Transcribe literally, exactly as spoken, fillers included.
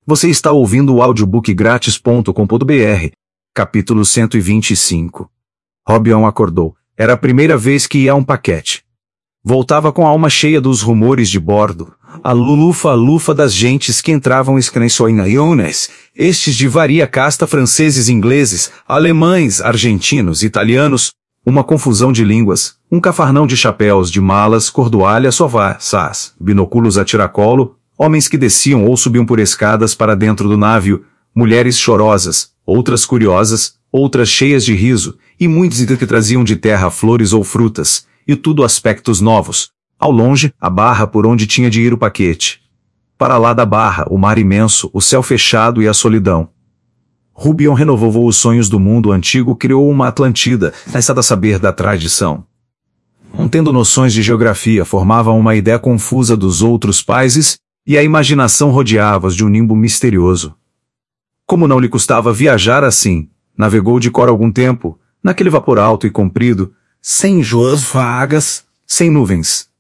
Você está ouvindo o audiobook grátis ponto com ponto br, capítulo cento e vinte e cinco. Robion acordou. Era a primeira vez que ia a um paquete. Voltava com a alma cheia dos rumores de bordo, a lufa-lufa das gentes que entravam escrençoinhaiones, estes de varia casta franceses, ingleses, alemães, argentinos, italianos, uma confusão de línguas, um cafarnão de chapéus, de malas, cordoalhas, sovaças, binóculos a tiracolo, homens que desciam ou subiam por escadas para dentro do navio, mulheres chorosas, outras curiosas, outras cheias de riso, e muitos que traziam de terra flores ou frutas, e tudo aspectos novos. Ao longe, a barra por onde tinha de ir o paquete. Para lá da barra, o mar imenso, o céu fechado e a solidão. Robion renovou os sonhos do mundo antigo, criou uma Atlântida, cansada a saber da tradição. Não tendo noções de geografia, formava uma ideia confusa dos outros países, e a imaginação rodeava-os de um nimbo misterioso. Como não lhe custava viajar assim, navegou de cor algum tempo, naquele vapor alto e comprido, sem enjoas vagas, sem nuvens,